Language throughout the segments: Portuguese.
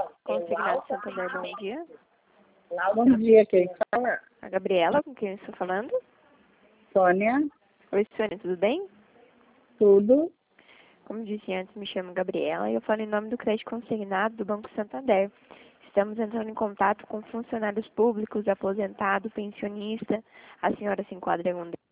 Consignado Santander, bom dia. Bom dia, quem fala? A Gabriela, com quem eu estou falando? Sônia, Oi, Sônia, tudo bem? tudo. Como disse antes, me chamo Gabriela e eu falo em nome do crédito consignado do Banco Santander. Estamos entrando em contato com funcionários públicos, aposentado, pensionista. A senhora se enquadra em um desses?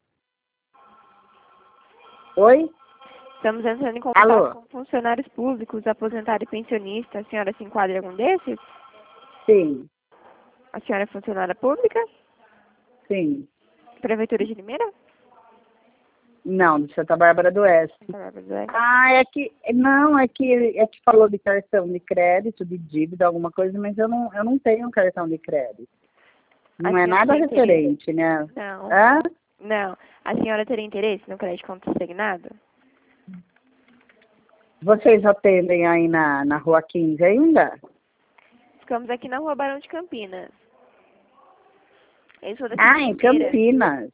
Oi? Estamos entrando em contato Alô? com funcionários públicos, aposentado e pensionista. A senhora se enquadra em algum desses? Sim, A senhora é funcionária pública? sim. Prefeitura de Limeira? Não, de Santa Bárbara do Oeste. Santa Bárbara do Oeste. Ah, é que falou de cartão de crédito, de dívida, alguma coisa, mas eu não tenho cartão de crédito. Não A é senhora nada tem referente, né? Não. Hã? Não. A senhora teria interesse no crédito consignado? Vocês atendem aí na Rua 15 ainda? Ficamos aqui na Rua Barão de Campinas. Eu sou daqui Ah, de em Limeira. Campinas.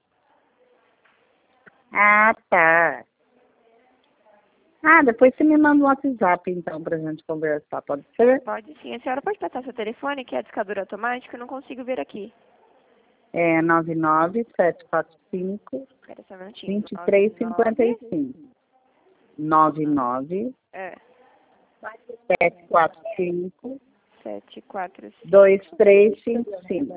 Ah, tá. Ah, depois você me manda um WhatsApp, então, pra gente conversar, pode ser? Pode sim. A senhora pode passar seu telefone, que é a discadura automática, eu não consigo ver aqui. É 99745 Espera só um minutinho. 2355. 99 É. 745 745 2355.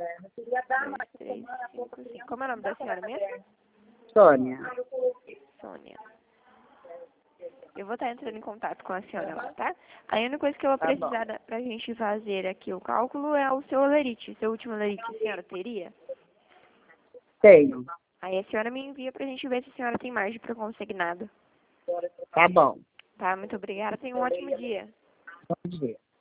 2355. Como é o nome da senhora mesmo? Sônia. Sônia. Eu vou estar entrando em contato com a senhora lá, tá? A única coisa que eu vou Tá bom. precisar pra gente fazer aqui o cálculo é o seu olerite. Seu último olerite a senhora teria? Tenho. Aí a senhora me envia pra gente ver se a senhora tem margem para consignado. Tá bom. Tá? Muito obrigada. Tenha um ótimo dia. Bom dia.